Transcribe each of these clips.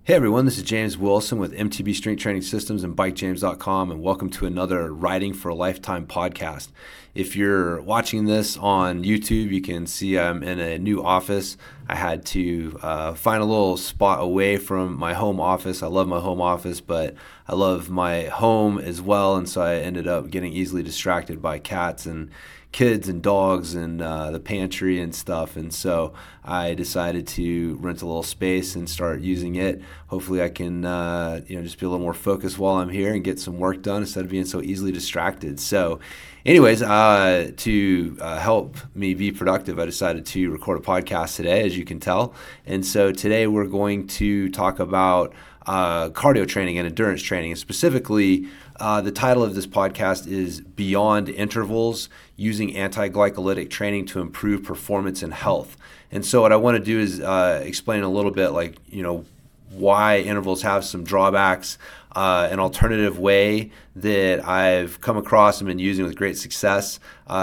Hey everyone, this is James Wilson with MTB Strength Training Systems and BikeJames.com, and welcome to another Riding for a Lifetime podcast. If you're watching this on YouTube, you can see I'm in a new office. I had to find a little spot away from my home office. I love my home office, but I love my home as well, and so I ended up getting easily distracted by cats and kids and dogs and the pantry and stuff, and so I decided to rent a little space and start using it. Hopefully I can just be a little more focused while I'm here and get some work done instead of being so easily distracted. So anyways, to help me be productive, I decided to record a podcast today, as you can tell. And so today we're going to talk about cardio training and endurance training, and specifically the title of this podcast is Beyond Intervals, Using Anti-Glycolytic Training to Improve Performance and Health. And so what I want to do is explain a little bit why intervals have some drawbacks, an alternative way that I've come across and been using with great success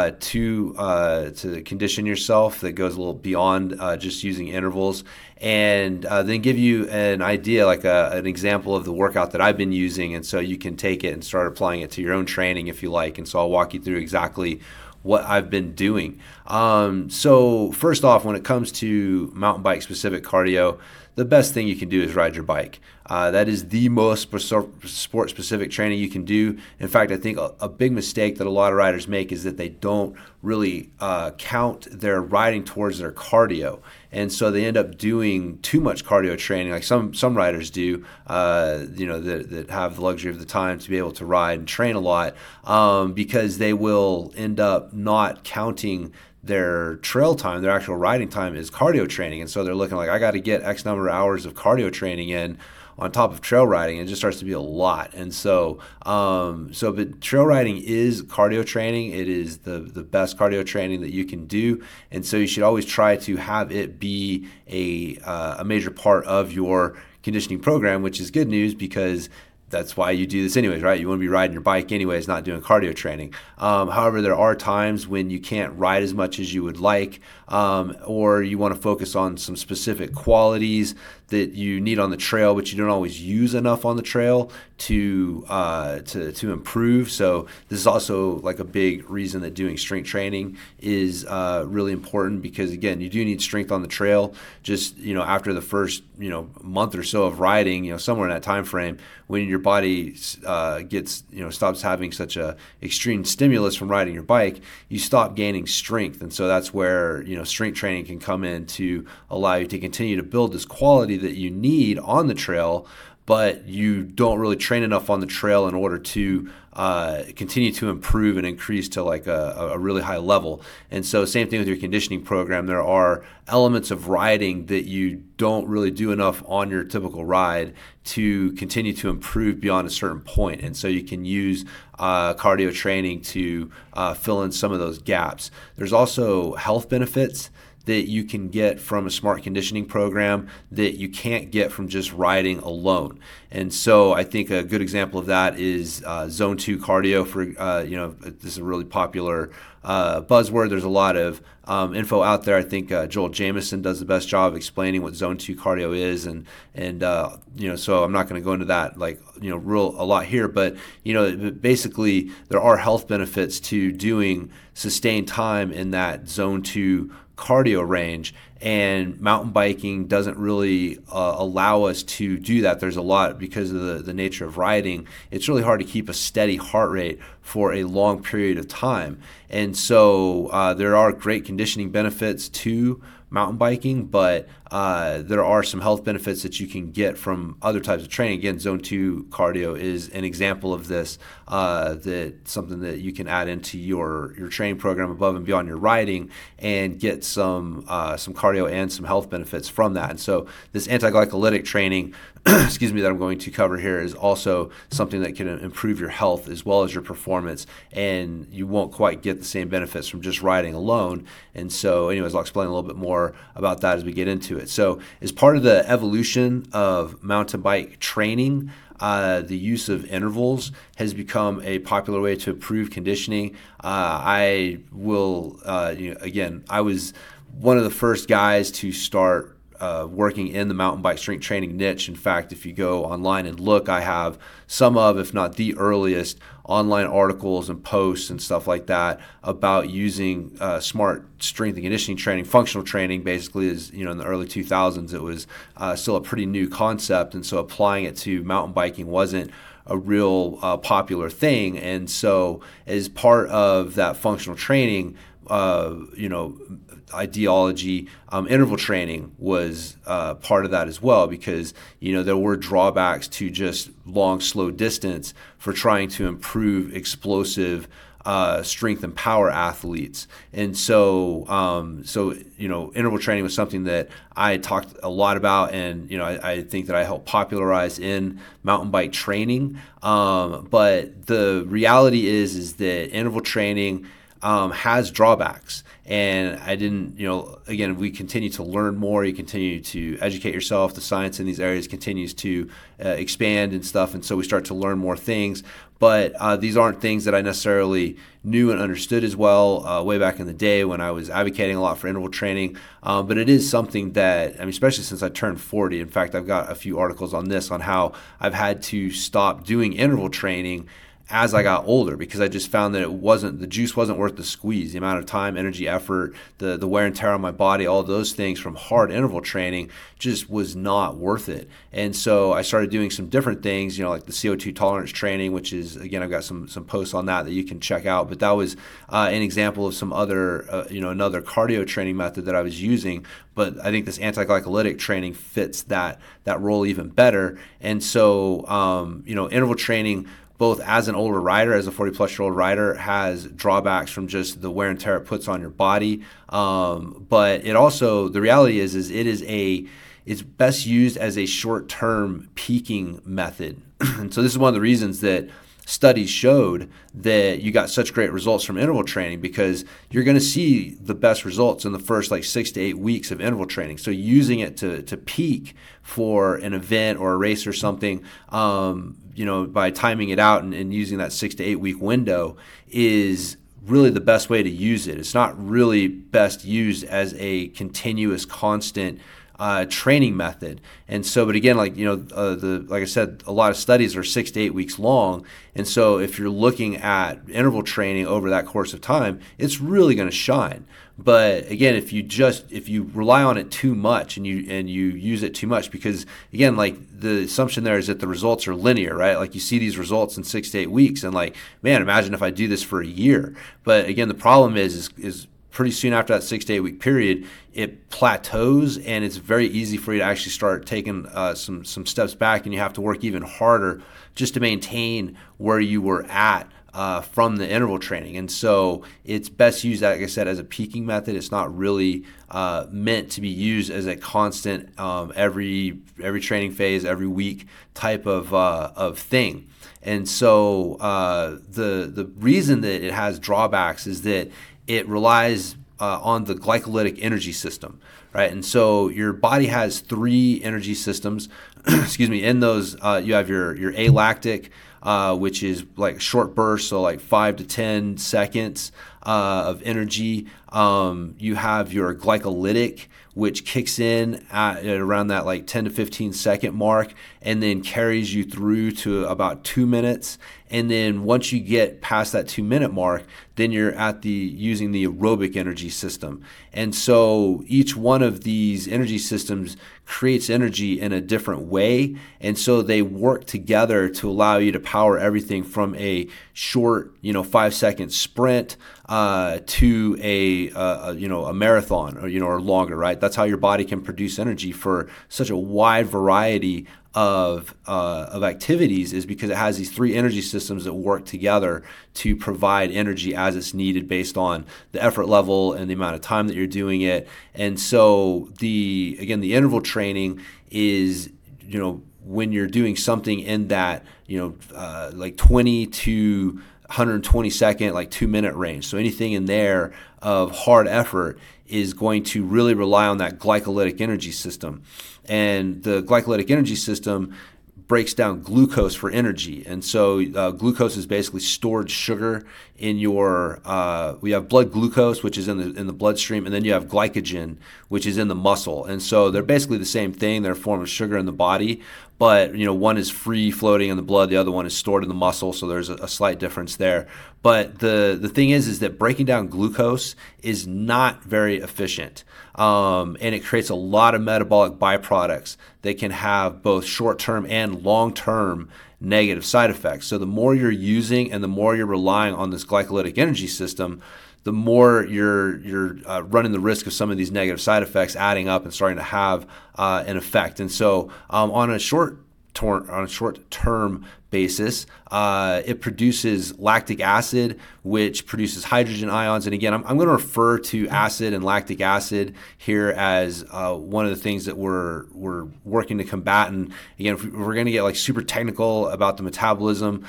to condition yourself that goes a little beyond just using intervals, and then give you an idea, like an example of the workout that I've been using, and so you can take it and start applying it to your own training if you like. And so I'll walk you through exactly what I've been doing. So first off, when it comes to mountain bike specific cardio, the best thing you can do is ride your bike. That is the most sport specific training you can do. In fact, I think a big mistake that a lot of riders make is that they don't really count their riding towards their cardio. And so they end up doing too much cardio training, like some riders do, that have the luxury of the time to be able to ride and train a lot, because they will end up not counting their trail time, their actual riding time is cardio training. And so they're looking like, I got to get X number of hours of cardio training in on top of trail riding. It just starts to be a lot. And but trail riding is cardio training. It is the best cardio training that you can do. And so you should always try to have it be a major part of your conditioning program, which is good news because that's why you do this anyways, right? You want to be riding your bike anyways, not doing cardio training. However, there are times when you can't ride as much as you would like, or you want to focus on some specific qualities that you need on the trail, but you don't always use enough on the trail to improve. So this is also like a big reason that doing strength training is really important, because again, you do need strength on the trail. Just after the first month or so of riding, somewhere in that time frame, when your body gets stops having such a extreme stimulus from riding your bike, you stop gaining strength. And so that's where strength training can come in to allow you to continue to build this quality that you need on the trail, but you don't really train enough on the trail in order to continue to improve and increase to like a really high level. And so same thing with your conditioning program. There are elements of riding that you don't really do enough on your typical ride to continue to improve beyond a certain point. And so you can use cardio training to fill in some of those gaps. There's also health benefits that you can get from a smart conditioning program that you can't get from just riding alone. And so I think a good example of that is Zone 2 cardio. This is a really popular buzzword. There's a lot of info out there. I think Joel Jamieson does the best job of explaining what Zone 2 cardio is, and so I'm not going to go into that a lot here, but basically there are health benefits to doing sustained time in that Zone 2 cardio range, and mountain biking doesn't really allow us to do that. There's a lot, because of the nature of riding, it's really hard to keep a steady heart rate for a long period of time. And so there are great conditioning benefits to mountain biking, but there are some health benefits that you can get from other types of training. Again, Zone 2 cardio is an example of this, something that you can add into your training program above and beyond your riding and get some cardio and some health benefits from that. And so this anti-glycolytic training that I'm going to cover here is also something that can improve your health as well as your performance, and you won't quite get the same benefits from just riding alone. And so anyways, I'll explain a little bit more about that as we get into it. So as part of the evolution of mountain bike training, the use of intervals has become a popular way to improve conditioning. I was one of the first guys to start working in the mountain bike strength training niche. In fact, if you go online and look, I have some of, if not the earliest, online articles and posts and stuff like that about using smart strength and conditioning training. Functional training basically is, in the early 2000s, it was still a pretty new concept, and so applying it to mountain biking wasn't a real popular thing. And so as part of that functional training, ideology, interval training was part of that as well, because there were drawbacks to just long, slow distance for trying to improve explosive strength and power athletes. And so interval training was something that I talked a lot about, and I think that I helped popularize in mountain bike training. But the reality is that interval training has drawbacks. And I didn't, again, we continue to learn more. You continue to educate yourself. The science in these areas continues to expand and stuff. And so we start to learn more things. But these aren't things that I necessarily knew and understood as well way back in the day when I was advocating a lot for interval training. But it is something that, especially since I turned 40, in fact, I've got a few articles on this, on how I've had to stop doing interval training as I got older, because I just found that the juice wasn't worth the squeeze. The amount of time, energy, effort, the wear and tear on my body, all those things from hard interval training just was not worth it. And so I started doing some different things, like the CO2 tolerance training, which is, again, I've got some posts on that you can check out. But that was an example of some other, another cardio training method that I was using. But I think this anti-glycolytic training fits that role even better. And so, interval training, both as an older rider, as a 40-plus-year-old rider, has drawbacks from just the wear and tear it puts on your body. But it also, the reality is it's best used as a short-term peaking method. And so this is one of the reasons that studies showed that you got such great results from interval training, because you're going to see the best results in the first 6 to 8 weeks of interval training. So using it to peak for an event or a race or something, by timing it out and using that 6 to 8 week window is really the best way to use it. It's not really best used as a continuous, constant training method. And so, but again, like I said, a lot of studies are 6 to 8 weeks long. And so if you're looking at interval training over that course of time, it's really going to shine. But again, if you rely on it too much and you use it too much, because again, the assumption there is that the results are linear, right? Like you see these results in 6 to 8 weeks, and man, imagine if I do this for a year. But again, the problem is pretty soon after that 6 to 8 week period, it plateaus, and it's very easy for you to actually start taking some steps back, and you have to work even harder just to maintain where you were at from the interval training. And so it's best used, like I said, as a peaking method. It's not really meant to be used as a constant every training phase, every week type of thing. And so the reason that it has drawbacks is that it relies on the glycolytic energy system, right? And so your body has 3 energy systems. Excuse me. In those, you have your alactic, which is like short bursts, so 5 to 10 seconds of energy. You have your glycolytic, which kicks in at around that 10 to 15 second mark, and then carries you through to about 2 minutes. And then once you get past that 2 minute mark, then you're at using the aerobic energy system. And so each one of these energy systems creates energy in a different way. And so they work together to allow you to power everything from a short, 5-second sprint to a marathon or longer, right? That's how your body can produce energy for such a wide variety of activities, is because it has these 3 energy systems that work together to provide energy as it's needed based on the effort level and the amount of time that you're doing it. And so the interval training is, when you're doing something in that, 20 to 120 second, 2 minute range. So anything in there of hard effort is going to really rely on that glycolytic energy system. And the glycolytic energy system breaks down glucose for energy. And so glucose is basically stored sugar in your, we have blood glucose, which is in the bloodstream, and then you have glycogen, which is in the muscle. And so they're basically the same thing. They're a form of sugar in the body, but one is free floating in the blood, the other one is stored in the muscle, so there's a slight difference there. But the thing is that breaking down glucose is not very efficient, and it creates a lot of metabolic byproducts that can have both short-term and long-term negative side effects. So the more you're using and the more you're relying on this glycolytic energy system, the more you're running the risk of some of these negative side effects adding up and starting to have an effect. And so on a short-term basis, it produces lactic acid, which produces hydrogen ions. And again, I'm going to refer to acid and lactic acid here as one of the things that we're working to combat. And again, if we're going to get like super technical about the metabolism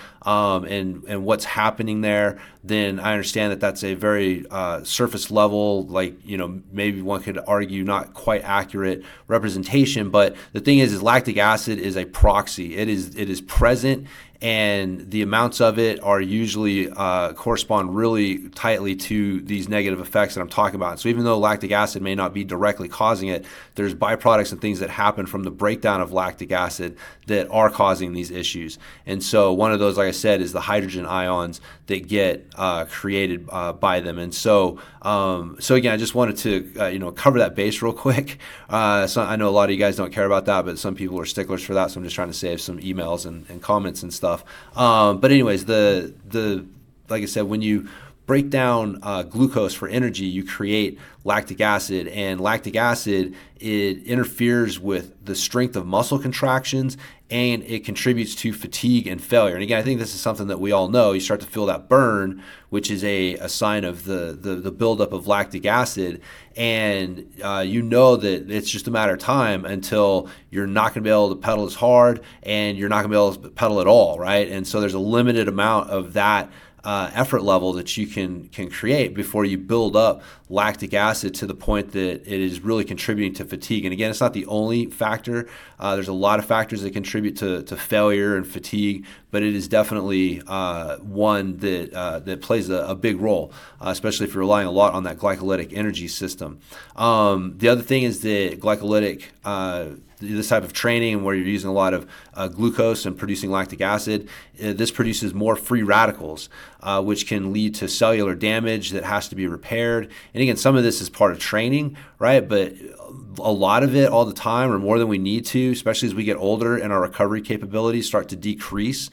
and what's happening there, then I understand that that's a very surface level, like, maybe one could argue not quite accurate representation. But the thing is lactic acid is a proxy. It is present, and the amounts of it are usually correspond really tightly to these negative effects that I'm talking about. So even though lactic acid may not be directly causing it, there's byproducts and things that happen from the breakdown of lactic acid that are causing these issues. And so one of those, like I said, is the hydrogen ions that get created by them. And so again, I just wanted to cover that base real quick. So I know a lot of you guys don't care about that, but some people are sticklers for that. So I'm just trying to save some emails and comments and stuff. But anyways, like I said, when you break down glucose for energy, you create lactic acid, and lactic acid, it interferes with the strength of muscle contractions, and it contributes to fatigue and failure. And again, I think this is something that we all know. You start to feel that burn, which is a sign of the buildup of lactic acid, and that it's just a matter of time until you're not going to be able to pedal as hard, and you're not going to be able to pedal at all, right? And so there's a limited amount of that effort level that you can create before you build up lactic acid to the point that it is really contributing to fatigue. And again, it's not the only factor. There's a lot of factors that contribute to failure and fatigue, but it is definitely one that plays a big role, especially if you're relying a lot on that glycolytic energy system. The other thing is that glycolytic this type of training where you're using a lot of glucose and producing lactic acid, this produces more free radicals, which can lead to cellular damage that has to be repaired. And again, some of this is part of training, right? But a lot of it all the time, or more than we need to, especially as we get older and our recovery capabilities start to decrease.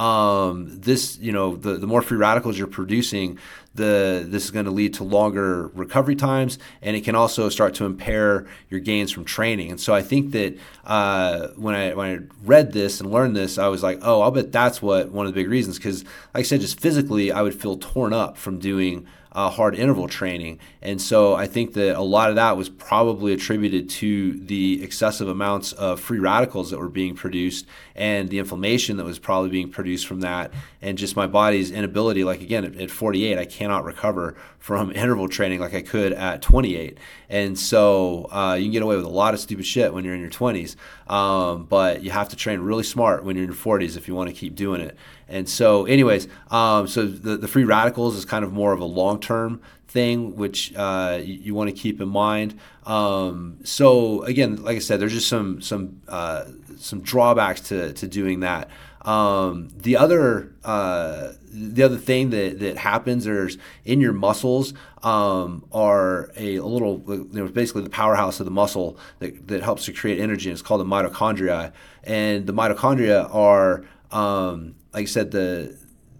The more free radicals you're producing, this is going to lead to longer recovery times, and it can also start to impair your gains from training. And so I think that when I read this and learned this, I was like, oh, I'll bet that's one of the big reasons. Because like I said, just physically, I would feel torn up from doing hard interval training. And so I think that a lot of that was probably attributed to the excessive amounts of free radicals that were being produced and the inflammation that was probably being produced from that, and just my body's inability. Like again, at 48, I cannot recover from interval training like I could at 28. And so you can get away with a lot of stupid shit when you're in your 20s, but you have to train really smart when you're in your 40s if you want to keep doing it. And so anyways, so the free radicals is kind of more of a long-term thing, which you want to keep in mind. So again, like I said, there's just some drawbacks to doing that. The other thing that happens is in your muscles are a little, basically the powerhouse of the muscle that helps to create energy. And it's called the mitochondria, and the mitochondria are like I said, the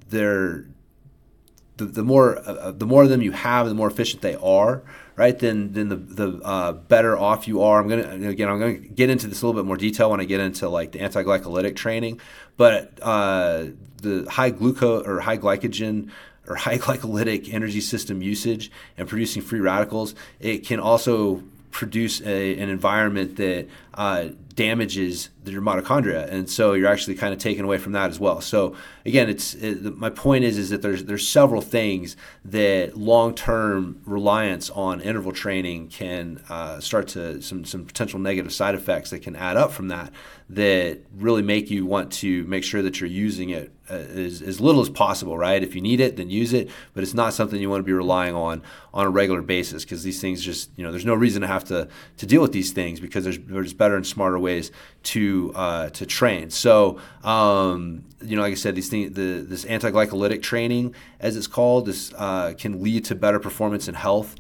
more of them you have, the more efficient they are, right? Then the better off you are. I'm gonna get into this a little bit more detail when I get into like the anti-glycolytic training, but the high glucose or high glycogen or high glycolytic energy system usage and producing free radicals, it can also produce an environment that damages your mitochondria, and so you're actually kind of taken away from that as well. So again, my point is that there's several things that long-term reliance on interval training can start to some potential negative side effects that can add up from that really make you want to make sure that you're using it as little as possible, right? If you need it, then use it, but it's not something you want to be relying on a regular basis, because these things just, there's no reason to have to deal with these things, because there's better and smarter ways to train. So, like I said, these things, this anti-glycolytic training, as it's called, this can lead to better performance and health.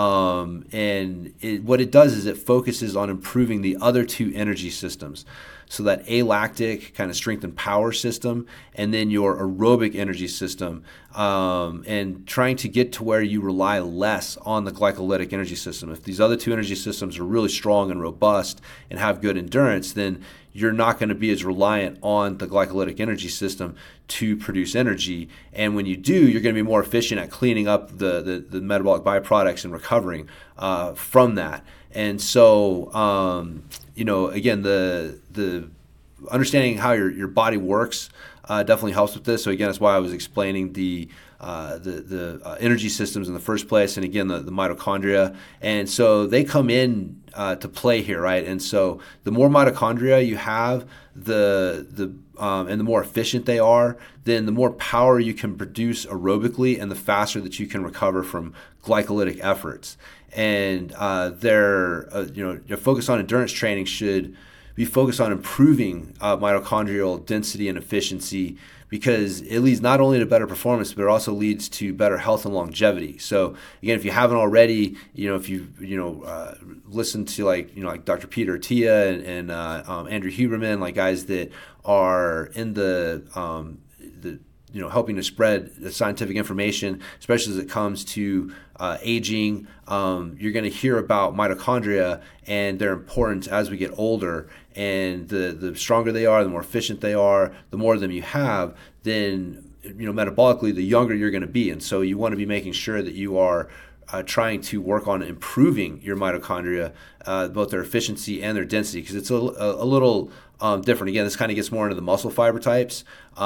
And what it does is it focuses on improving the other two energy systems. So that alactic kind of strength and power system, and then your aerobic energy system, and trying to get to where you rely less on the glycolytic energy system. If these other two energy systems are really strong and robust and have good endurance, then you're not going to be as reliant on the glycolytic energy system to produce energy. And when you do, you're going to be more efficient at cleaning up the metabolic byproducts and recovering from that. And so, again, the understanding how your body works definitely helps with this. So again, that's why I was explaining the energy systems in the first place, and again the mitochondria. And so they come in to play here, right? And so the more mitochondria you have, and the more efficient they are, then the more power you can produce aerobically, and the faster that you can recover from glycolytic efforts. And their focus on endurance training should be focused on improving mitochondrial density and efficiency, because it leads not only to better performance, but it also leads to better health and longevity. So again, if you haven't already, if you listened to like Dr. Peter Attia and Andrew Huberman, like guys that are in the helping to spread the scientific information, especially as it comes to aging. You're going to hear about mitochondria and their importance as we get older. And the stronger they are, the more efficient they are, the more of them you have, then metabolically, the younger you're going to be. And so you want to be making sure that you are trying to work on improving your mitochondria, both their efficiency and their density, because it's a little different. Again, this kind of gets more into the muscle fiber types,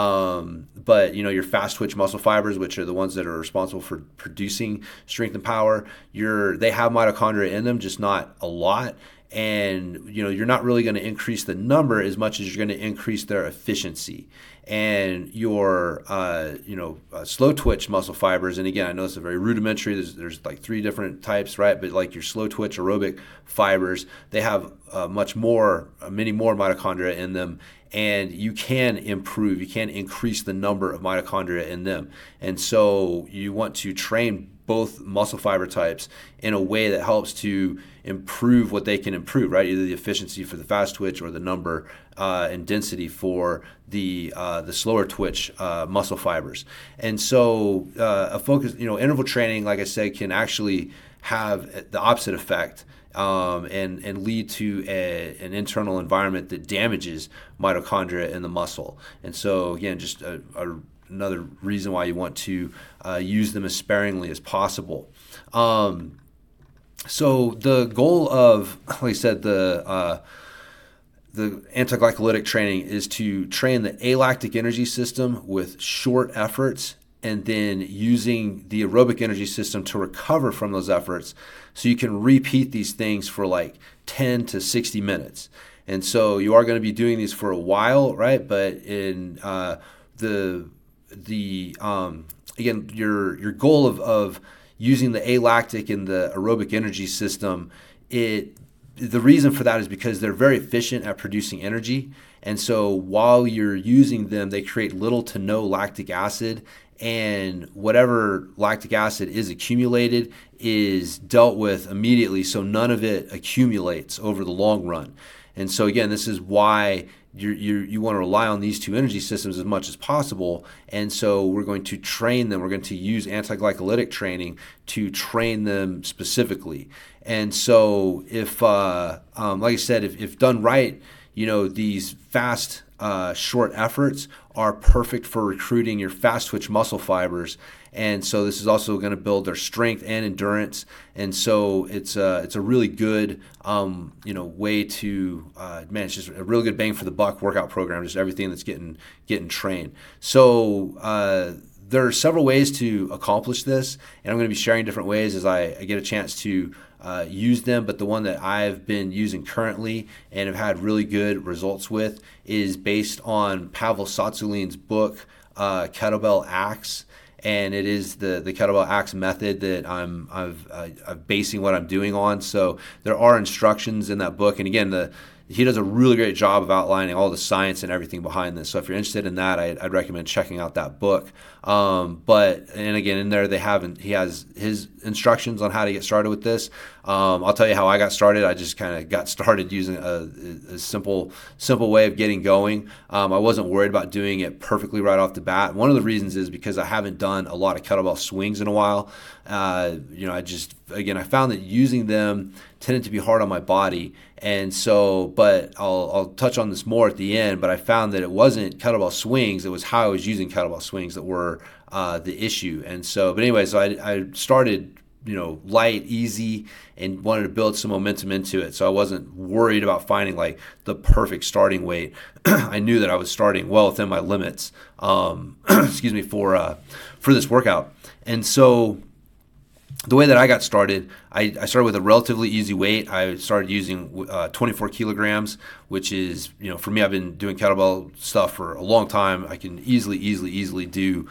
but your fast twitch muscle fibers, which are the ones that are responsible for producing strength and power, they have mitochondria in them, just not a lot. And you're not really going to increase the number as much as you're going to increase their efficiency. And your slow twitch muscle fibers, and again, I know it's a very rudimentary, there's like 3 different types, right? But like your slow twitch aerobic fibers, they have many more mitochondria in them, and you can increase the number of mitochondria in them. And so you want to train both muscle fiber types in a way that helps to improve what they can improve, right? Either the efficiency for the fast twitch or the number and density for the slower twitch muscle fibers. And so a focus, interval training, like I said, can actually have the opposite effect and lead to an internal environment that damages mitochondria in the muscle. And so again, just another reason why you want to use them as sparingly as possible. So the goal of, like I said, the anti-glycolytic training is to train the alactic energy system with short efforts, and then using the aerobic energy system to recover from those efforts, so you can repeat these things for like 10 to 60 minutes. And so you are going to be doing these for a while, right? But in again, your goal of using the alactic and the aerobic energy system, the reason for that is because they're very efficient at producing energy. And so while you're using them, they create little to no lactic acid, and whatever lactic acid is accumulated is dealt with immediately, so none of it accumulates over the long run. And so again, this is why you want to rely on these two energy systems as much as possible. And so we're going to train them. We're going to use anti-glycolytic training to train them specifically. And so if, like I said, if done right, these fast, short efforts are perfect for recruiting your fast twitch muscle fibers. And so this is also going to build their strength and endurance. And so it's a really good, way to, it's just a really good bang for the buck workout program, just everything that's getting trained. So there are several ways to accomplish this, and I'm going to be sharing different ways as I get a chance to use them. But the one that I've been using currently and have had really good results with is based on Pavel Tsatsouline's book, Kettlebell Axe. And it is the Kettlebell Axe method that I'm basing what I'm doing on. So there are instructions in that book. And again, he does a really great job of outlining all the science and everything behind this. So if you're interested in that, I'd recommend checking out that book. And again, in there he has his instructions on how to get started with this. I'll tell you how I got started. I just kind of got started using a simple way of getting going. I wasn't worried about doing it perfectly right off the bat. One of the reasons is because I haven't done a lot of kettlebell swings in a while. I found that using them tended to be hard on my body. And so, but I'll touch on this more at the end, but I found that it wasn't kettlebell swings, it was how I was using kettlebell swings that were the issue. And so, but anyway, so I started, light, easy, and wanted to build some momentum into it. So I wasn't worried about finding like the perfect starting weight. I knew that I was starting well within my limits, for this workout. And so the way that I got started, I started with a relatively easy weight. I started using 24 kilograms, which is, for me, I've been doing kettlebell stuff for a long time. I can easily do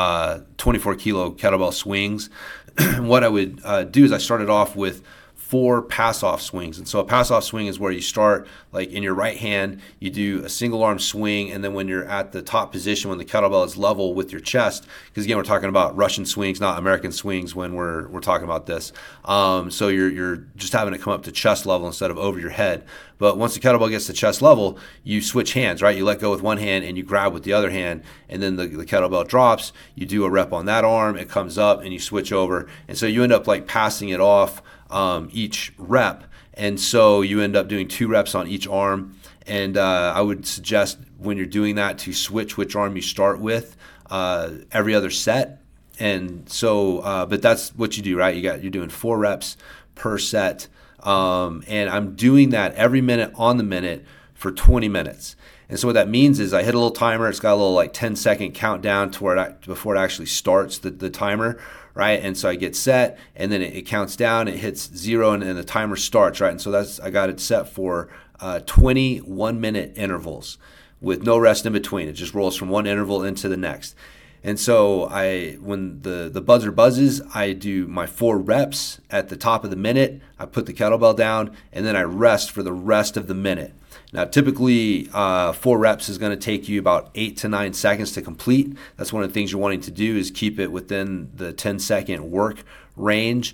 24 kilo kettlebell swings. What I would do is I started off with 4 pass-off swings. And so a pass-off swing is where you start like in your right hand, you do a single arm swing, and then when you're at the top position, when the kettlebell is level with your chest, because again, we're talking about Russian swings, not American swings when we're talking about this. So you're just having it come up to chest level instead of over your head. But once the kettlebell gets to chest level, you switch hands, right? You let go with one hand and you grab with the other hand, and then the kettlebell drops, you do a rep on that arm, it comes up, and you switch over. And so you end up like passing it off each rep, and so you end up doing 2 reps on each arm. And I would suggest when you're doing that to switch which arm you start with every other set. And so, but that's what you do, right? You're doing 4 reps per set, and I'm doing that every minute on the minute for 20 minutes. And so what that means is I hit a little timer. It's got a little like 10-second countdown to where before it actually starts the timer, right? And so I get set, and then it counts down. It hits 0, and the timer starts, right? And so I got it set for 20 1-minute intervals with no rest in between. It just rolls from one interval into the next. And so when the buzzer buzzes, I do my 4 reps at the top of the minute. I put the kettlebell down, and then I rest for the rest of the minute. Now, typically, 4 reps is going to take you about 8 to 9 seconds to complete. That's one of the things you're wanting to do, is keep it within the 10-second work range,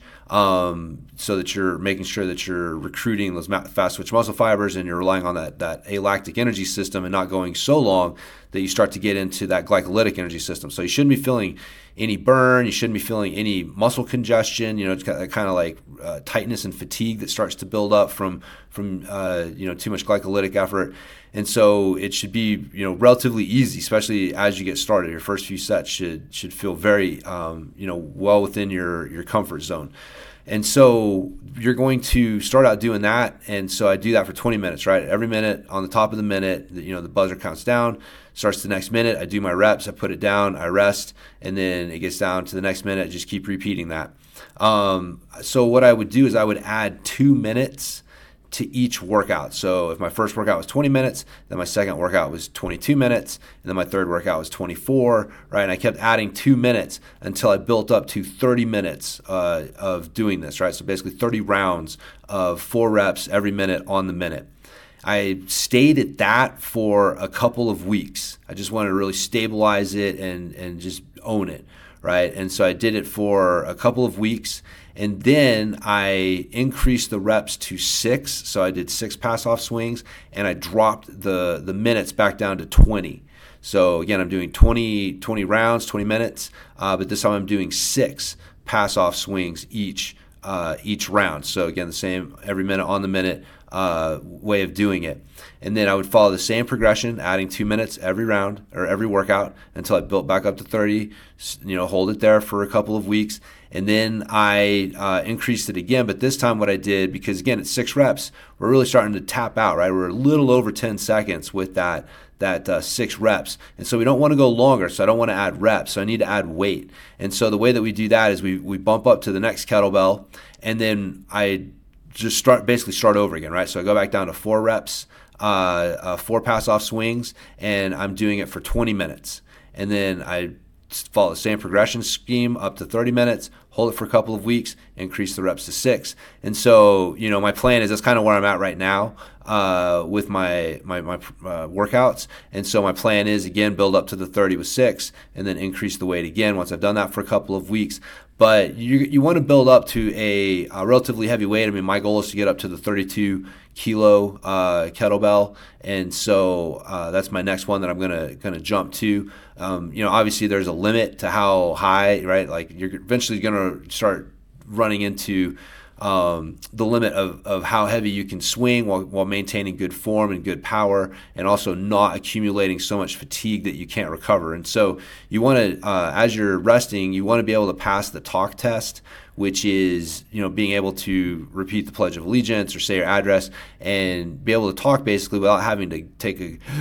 so that you're making sure that you're recruiting those fast twitch muscle fibers, and you're relying on that alactic energy system, and not going so long that you start to get into that glycolytic energy system. So you shouldn't be feeling any burn. You shouldn't be feeling any muscle congestion. It's kind of like tightness and fatigue that starts to build up from too much glycolytic effort. And so it should be relatively easy, especially as you get started. Your first few sets should feel very well within your comfort zone. And so you're going to start out doing that. And so I do that for 20 minutes, right? Every minute on the top of the minute, the buzzer counts down, starts the next minute. I do my reps, I put it down, I rest, and then it gets down to the next minute. Just keep repeating that. So what I would do is I would add 2 minutes to each workout. So if my first workout was 20 minutes, then my second workout was 22 minutes, and then my third workout was 24, right? And I kept adding 2 minutes until I built up to 30 minutes of doing this, right? So basically 30 rounds of 4 reps every minute on the minute. I stayed at that for a couple of weeks. I just wanted to really stabilize it and just own it, right? And so I did it for a couple of weeks, and then I increased the reps to 6. So I did 6 pass-off swings, and I dropped the minutes back down to 20. So again, I'm doing 20 rounds, 20 minutes, but this time I'm doing 6 pass-off swings each round. So again, the same every minute on the minute way of doing it. And then I would follow the same progression, adding 2 minutes every round or every workout until I built back up to 30, hold it there for a couple of weeks. And then I increased it again. But this time what I did, because again, it's 6 reps, we're really starting to tap out, right? We're a little over 10 seconds with that 6 reps. And so we don't want to go longer. So I don't want to add reps. So I need to add weight. And so the way that we do that is we bump up to the next kettlebell, and then I just start over again, right? So I go back down to 4 reps, 4 pass-off swings, and I'm doing it for 20 minutes. And then I follow the same progression scheme up to 30 minutes, hold it for a couple of weeks, increase the reps to 6. And so, my plan is that's kind of where I'm at right now with my workouts. And so my plan is, again, build up to the 30 with 6 and then increase the weight again once I've done that for a couple of weeks. But you want to build up to a relatively heavy weight. I mean, my goal is to get up to the 32 kilo kettlebell, and so that's my next one that I'm gonna jump to. Obviously there's a limit to how high, right? Like you're eventually gonna start running into the limit of how heavy you can swing while maintaining good form and good power, and also not accumulating so much fatigue that you can't recover. And so you want to, as you're resting, you want to be able to pass the talk test, which is, being able to repeat the Pledge of Allegiance or say your address and be able to talk basically without having to take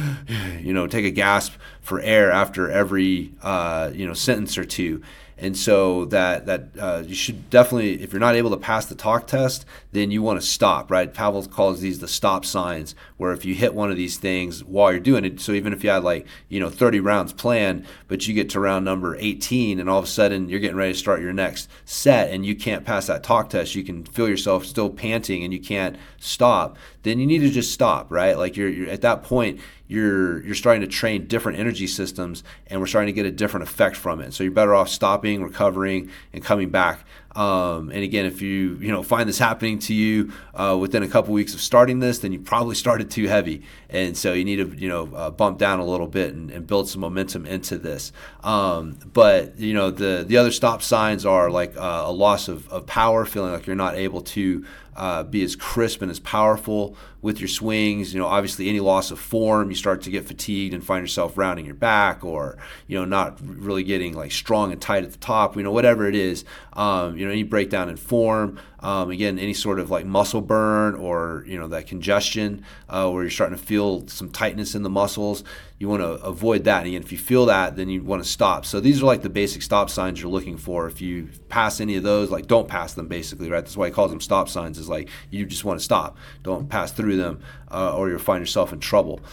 a gasp for air after every, sentence or two. And so that you should definitely, if you're not able to pass the talk test, then you want to stop, right? Pavel calls these the stop signs, where if you hit one of these things while you're doing it, so even if you had 30 rounds planned, but you get to round number 18 and all of a sudden you're getting ready to start your next set and you can't pass that talk test, you can feel yourself still panting and you can't stop, then you need to just stop, right? Like you're at that point, you're starting to train different energy systems, and we're starting to get a different effect from it. So you're better off stopping, recovering, and coming back. And again, if you find this happening to you within a couple weeks of starting this, then you probably started too heavy, and so you need to bump down a little bit and build some momentum into this. But the other stop signs are like a loss of power, feeling like you're not able to be as crisp and as powerful with your swings. Obviously any loss of form, you start to get fatigued and find yourself rounding your back, or not really getting strong and tight at the top. Whatever it is, any breakdown in form. Again, any sort of muscle burn, or that congestion where you're starting to feel some tightness in the muscles. You want to avoid that. And again, if you feel that, then you want to stop. So these are the basic stop signs you're looking for. If you pass any of those, don't pass them, basically, right? That's why he calls them stop signs, is you just want to stop. Don't pass through them or you'll find yourself in trouble.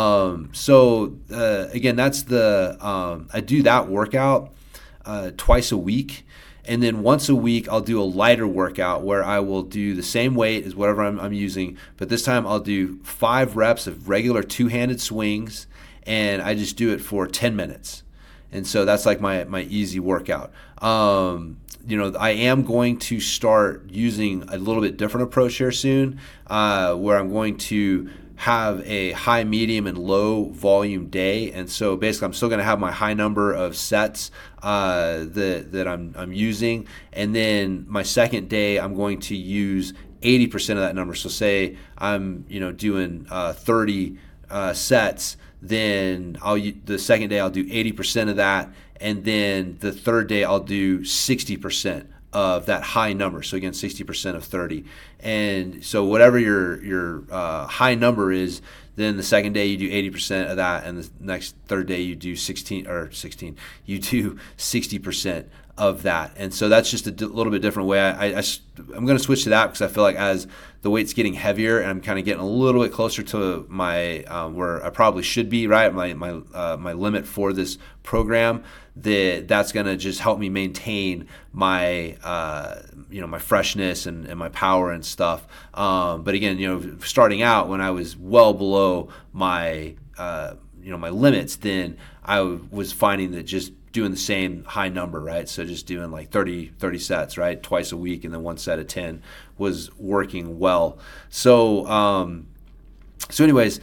Again, that's I do that workout twice a week. And then once a week, I'll do a lighter workout where I will do the same weight as whatever I'm using, but this time I'll do 5 reps of regular two-handed swings, and I just do it for 10 minutes. And so that's my easy workout. I am going to start using a little bit different approach here soon, where I'm going to have a high, medium, and low volume day. And so basically I'm still going to have my high number of sets that I'm using, and then my second day I'm going to use 80% of that number. So say I'm doing 30 sets, then the second day I'll do 80% of that, and then the third day I'll do 60% of that high number. So again, 60% of 30. And so whatever your high number is, then the second day you do 80% of that, and the third day you do you do 60% of that. And so that's just a little bit different way. I'm going to switch to that because I feel like as the weight's getting heavier and I'm kind of getting a little bit closer to my where I probably should be, right? My limit for this program, that's going to just help me maintain my my freshness and my power and stuff. But again, starting out when I was well below my my limits, then I was finding that just doing the same high number, right? So just doing 30 sets, right? Twice a week, and then one set of 10 was working well. So anyways,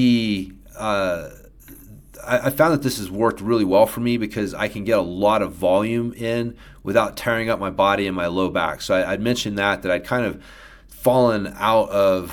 I found that this has worked really well for me because I can get a lot of volume in without tearing up my body and my low back. So I'd mentioned that I'd kind of fallen out of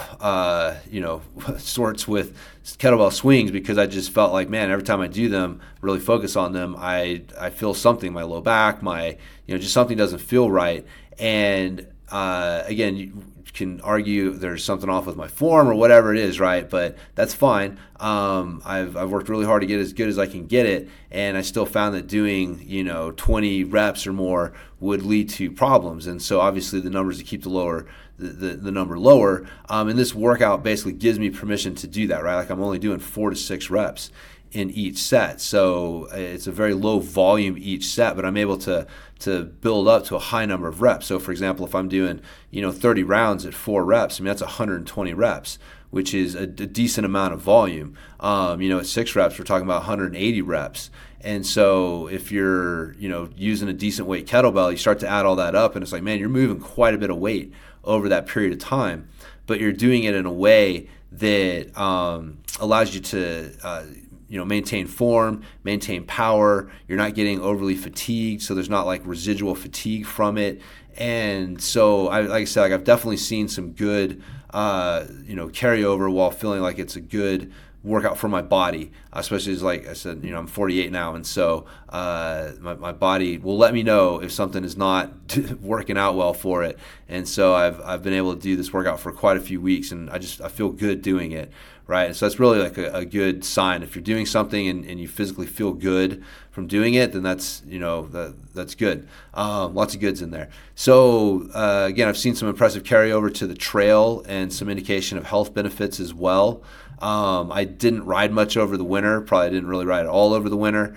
sorts with kettlebell swings because I just felt like, man, every time I do them, really focus on them, I feel something, my low back, my just something doesn't feel right. And again, you can argue there's something off with my form or whatever it is, right? But that's fine. I've worked really hard to get as good as I can get it, and I still found that doing 20 reps or more would lead to problems. And so obviously the numbers to keep the number lower. And this workout basically gives me permission to do that, right? Like I'm only doing 4 to 6 reps in each set. So it's a very low volume each set, but I'm able to build up to a high number of reps. So for example, if I'm doing 30 rounds at 4 reps, I mean that's 120 reps, which is a decent amount of volume. At 6 reps, we're talking about 180 reps. And so if you're using a decent weight kettlebell, you start to add all that up, and it's like, man, you're moving quite a bit of weight over that period of time, but you're doing it in a way that allows you to maintain form, maintain power. You're not getting overly fatigued, so there's not like residual fatigue from it. And so, like I said, I've definitely seen some good, carryover while feeling like it's a good workout for my body, especially as, like I said, I'm 48 now, and so my body will let me know if something is not working out well for it. And so I've been able to do this workout for quite a few weeks, and I feel good doing it, right? And so that's really like a good sign. If you're doing something and you physically feel good from doing it, then that's that's good. Lots of goods in there. So again, I've seen some impressive carryover to the trail and some indication of health benefits as well. I didn't ride much over the winter. Probably didn't really ride at all over the winter.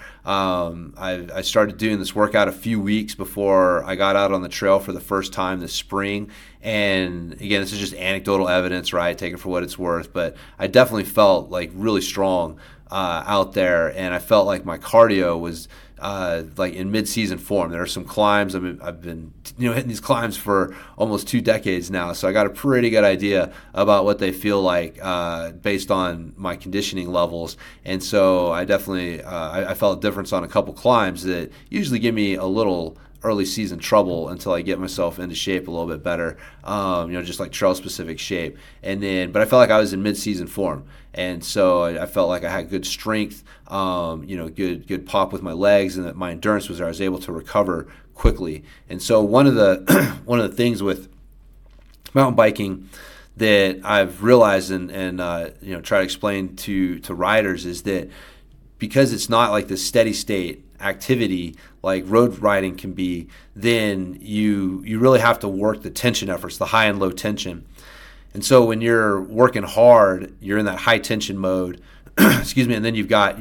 I started doing this workout a few weeks before I got out on the trail for the first time this spring. And again, this is just anecdotal evidence, right? Take it for what it's worth. But I definitely felt like really strong out there, and I felt like my cardio was like in mid-season form. There are some climbs. I've been hitting these climbs for almost 2 decades now, so I got a pretty good idea about what they feel like based on my conditioning levels. And so I definitely I felt a difference on a couple climbs that usually give me a little early season trouble until I get myself into shape a little bit better, just like trail specific shape. But I felt like I was in mid-season form. And so I felt like I had good strength, good pop with my legs, and that my endurance was there. I was able to recover quickly. And so one of the things with mountain biking that I've realized and try to explain to riders is that because it's not like this steady state activity like road riding can be, then you really have to work the tension efforts, the high and low tension. And so when you're working hard, you're in that high tension mode, excuse me, and then you've got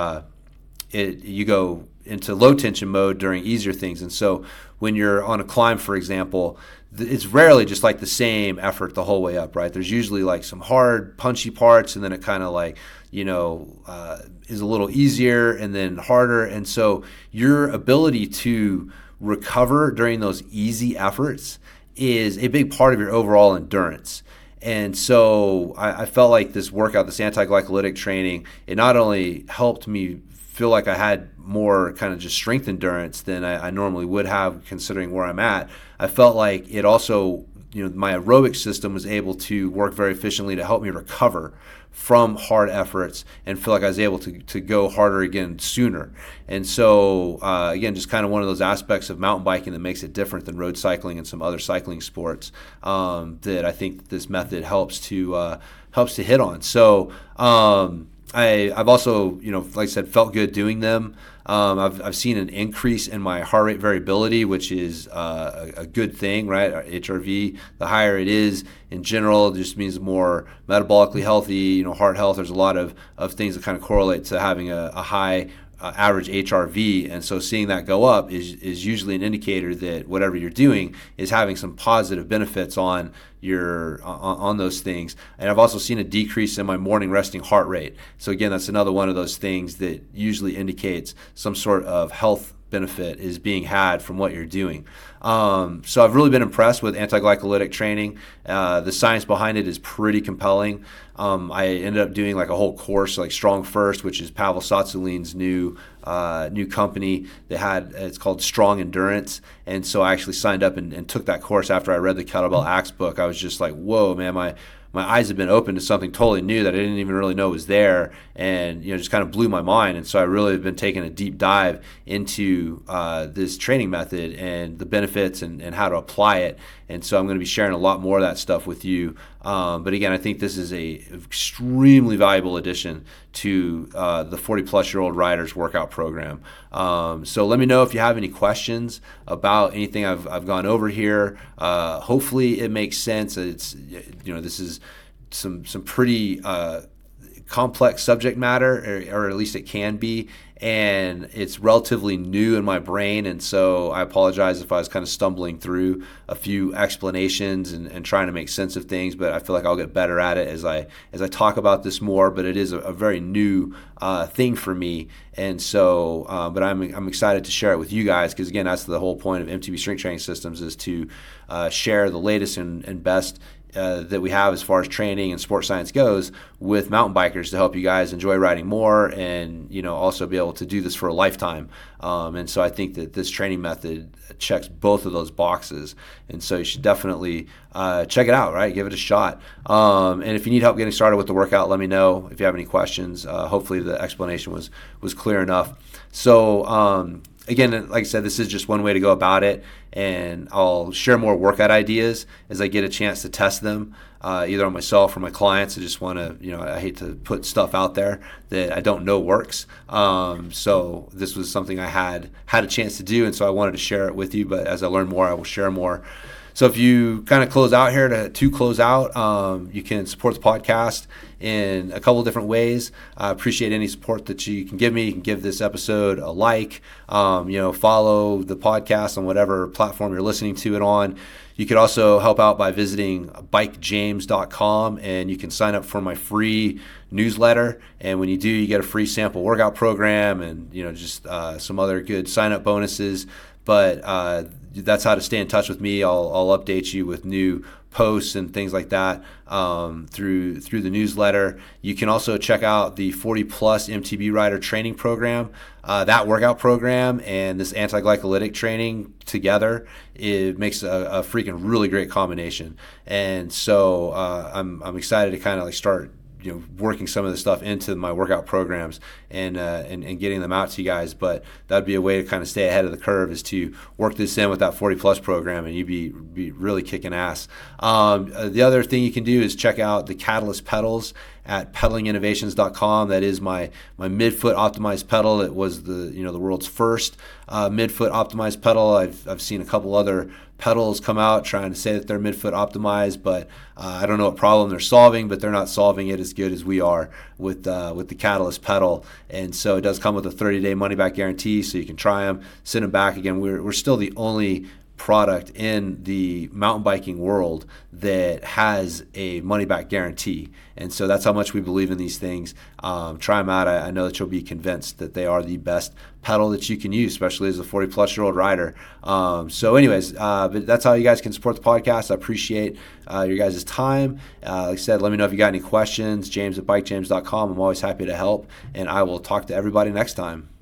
you go into low tension mode during easier things. And so when you're on a climb, for example, it's rarely just like the same effort the whole way up, right? There's usually like some hard, punchy parts, and then it kind of like, is a little easier and then harder. And so your ability to recover during those easy efforts is a big part of your overall endurance. And so I felt like this workout, this anti-glycolytic training, it not only helped me feel like I had more kind of just strength endurance than I normally would have considering where I'm at. I felt like it also, my aerobic system was able to work very efficiently to help me recover from hard efforts and feel like I was able to go harder again sooner. And so, again, just kind of one of those aspects of mountain biking that makes it different than road cycling and some other cycling sports that I think this method helps to hit on. So I've also, like I said, felt good doing them. I've seen an increase in my heart rate variability, which is a good thing, right? HRV, the higher it is in general, it just means more metabolically healthy, heart health. There's a lot of things that kind of correlate to having a high average HRV, and so seeing that go up is usually an indicator that whatever you're doing is having some positive benefits on on those things. And I've also seen a decrease in my morning resting heart rate. So again, that's another one of those things that usually indicates some sort of health benefit is being had from what you're doing. So I've really been impressed with anti-glycolytic training. The science behind it is pretty compelling. I ended up doing like a whole course, like Strong First, which is Pavel Tsatsouline's new company that had, it's called Strong Endurance. And so I actually signed up and took that course after I read the Kettlebell Axe book. I was just like, whoa, man, my eyes have been open to something totally new that I didn't even really know was there, and just kind of blew my mind. And so I really have been taking a deep dive into this training method and the benefits and how to apply it. And so I'm going to be sharing a lot more of that stuff with you. But again, I think this is a extremely valuable addition to the 40-plus-year-old riders workout program. So let me know if you have any questions about anything I've gone over here. Hopefully it makes sense. It's this is some pretty complex subject matter, or at least it can be, and it's relatively new in my brain, and so I apologize if I was kind of stumbling through a few explanations and trying to make sense of things, but I feel like I'll get better at it as I talk about this more. But it is a very new thing for me, and so but I'm excited to share it with you guys, because again, that's the whole point of MTB Strength Training Systems, is to share the latest and best that we have as far as training and sports science goes with mountain bikers, to help you guys enjoy riding more, and also be able to do this for a lifetime. And so I think that this training method checks both of those boxes, and so you should definitely check it out, right? Give it a shot. And if you need help getting started with the workout, let me know if you have any questions. Hopefully the explanation was clear enough. So again, like I said, this is just one way to go about it, and I'll share more workout ideas as I get a chance to test them, either on myself or my clients. I just want to, I hate to put stuff out there that I don't know works. So this was something I had a chance to do, and so I wanted to share it with you. But as I learn more, I will share more. So if you kind of close out here, to close out, you can support the podcast in a couple of different ways. I appreciate any support that you can give me. You can give this episode a like, follow the podcast on whatever platform you're listening to it on. You could also help out by visiting bikejames.com, and you can sign up for my free newsletter. And when you do, you get a free sample workout program and just some other good sign-up bonuses. But that's how to stay in touch with me. I'll update you with new posts and things like that through the newsletter. You can also check out the 40-plus MTB Rider training program. That workout program and this anti-glycolytic training together, it makes a freaking really great combination. And so I'm excited to kind of start working some of the stuff into my workout programs and getting them out to you guys. But that'd be a way to kind of stay ahead of the curve, is to work this in with that 40-plus program, and you'd be really kicking ass. The other thing you can do is check out the Catalyst pedals at pedalinginnovations.com. That is my midfoot optimized pedal. It was the world's first midfoot optimized pedal. I've seen a couple other pedals come out trying to say that they're midfoot optimized, but I don't know what problem they're solving, but they're not solving it as good as we are with the Catalyst pedal. And so it does come with a 30-day money-back guarantee, so you can try them, send them back. Again, we're still the only product in the mountain biking world that has a money-back guarantee, and so that's how much we believe in these things. Try them out. I know that you'll be convinced that they are the best pedal that you can use, especially as a 40-plus-year-old rider. So anyways, but that's how you guys can support the podcast. I appreciate your guys' time. Like I said, let me know if you got any questions. James at bikejames.com. I'm always happy to help, and I will talk to everybody next time.